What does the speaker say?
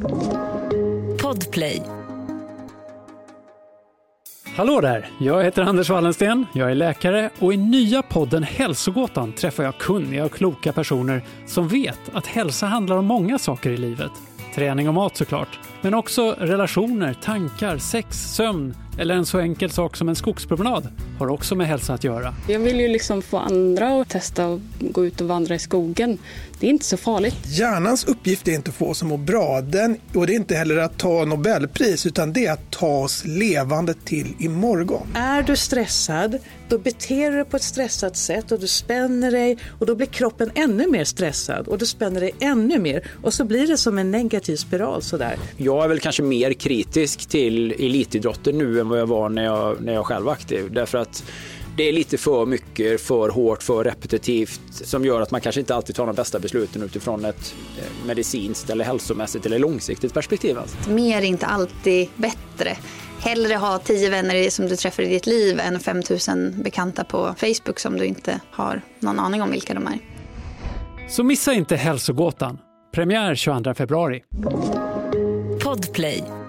Podplay. Hallå där, jag heter Anders Wallensten, jag är läkare och i nya podden Hälsogåtan träffar jag kunniga och kloka personer som vet att hälsa handlar om många saker i livet. Träning och mat såklart, men också relationer, tankar, sex, sömn eller en så enkel sak som en skogspromenad har också med hälsa att göra. Jag vill ju liksom få andra att testa och gå ut och vandra i skogen. Det är inte så farligt. Hjärnans uppgift är inte att få oss att må bra. Och det är inte heller att ta Nobelpris, utan det är att ta oss levande till imorgon. Är du stressad, då beter du dig på ett stressat sätt och du spänner dig och då blir kroppen ännu mer stressad och du spänner dig ännu mer och så blir det som en negativ spiral sådär. Jag är väl kanske mer kritisk till elitidrotten nu än vad jag var när jag själv var aktiv. Därför att det är lite för mycket, för hårt, för repetitivt som gör att man kanske inte alltid tar de bästa besluten utifrån ett medicinskt eller hälsomässigt eller långsiktigt perspektiv. Alltså. Mer är inte alltid bättre. Hellre ha 10 vänner som du träffar i ditt liv än 5000 bekanta på Facebook som du inte har någon aning om vilka de är. Så missa inte Hälsogåtan. Premiär 22 februari. Podplay.